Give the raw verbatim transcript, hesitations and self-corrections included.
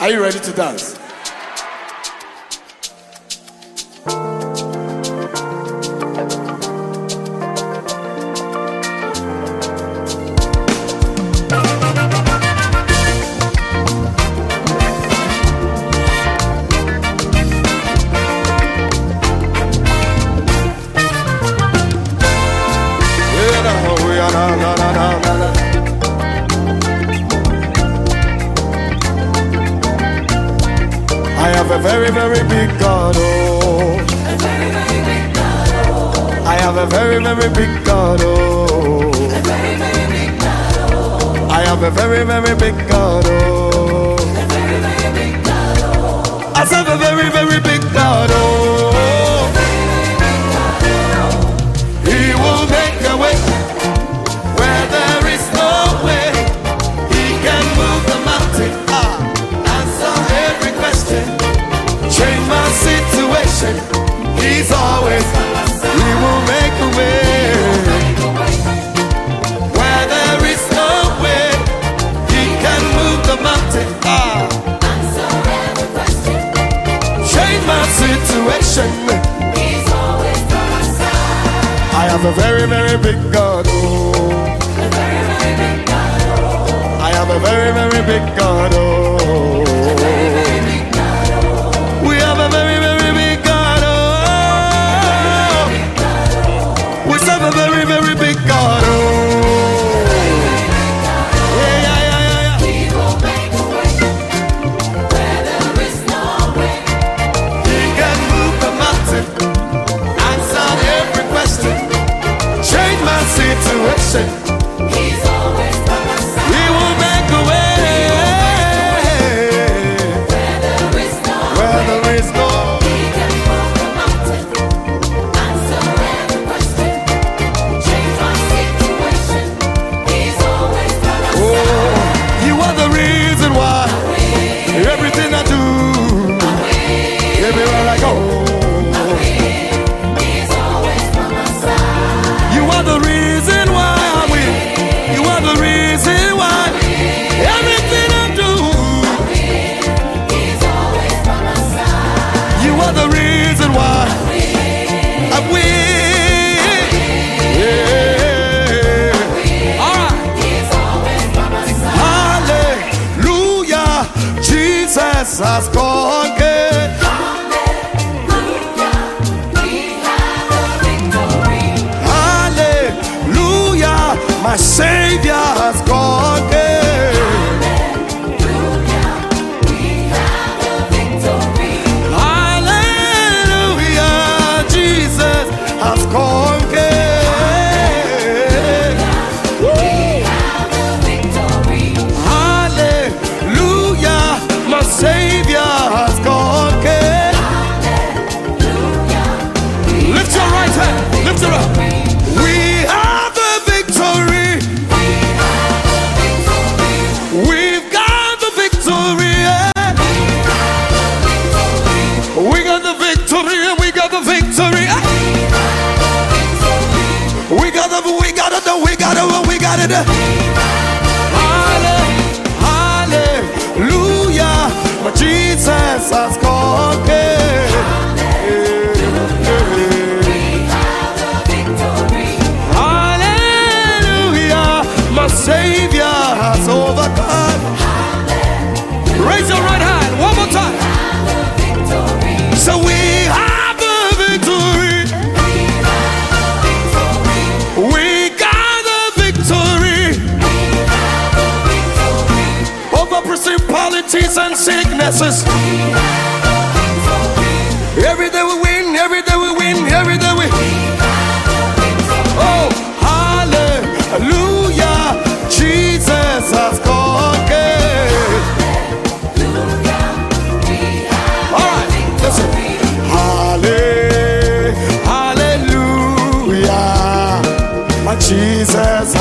Are you ready to dance? I have a very, very big God, oh. A very, very big God, oh. I have a very, very big God, oh. A very, very big God, oh. I have a very, very big God, oh. A very, very big God, oh. I serve a very, very big God, oh. He will make a way where there is no way. He can move the mountain, ah, answer every question, change my situation. He's always, he will make a way where there is no way. He can move the mountain, ah, Answer every question. change my situation. He's always by my side. I have a very, very big God, oh. A very, very big God, oh. I have a very, very big God, oh. A very, very big God, oh. We have a very, very big God, oh. Big God, oh. We serve a very, very big God, oh. Yeah, yeah, yeah, yeah, yeah. He will make a way where there is no way. He can move the mountain, answer every question, change my situation. He's always by my side. He will make a way Where there is no where way. there is no. He can move the mountain. Answer every question. Change my situation. He's always by my Oh, side. you are the reason why everything I do, everywhere I go. He's always by my side. You are the reason why I win. You are the reason why everything I do. He's always by my side. You are the reason why I win. Yeah. All right. He's always by my side. Hallelujah. Jesus has conquered. Hallelujah. We have the victory. Hallelujah. My Savior has conquered. Hallelujah. We have the victory. Hallelujah, Jesus has conquered. We have the victory. Hallelujah, my Savior has conquered. Hallelujah. Lift your right hand, lift it up. We have the victory. We have the victory. We've got the victory. Yeah. We got the victory, and we got the victory. Ah. We got the, we got it, we got it, we got it. Halle- Hallelujah, but Jesus has conquered. Hallelujah, my Savior has overcome. Raise your right hand one more time. So we have the victory. We got the victory over principalities and sicknesses. Every day we win, every day we win, every day we. Oh, hallelujah, Jesus has conquered. All right, listen. Halle- Hallelujah, my Jesus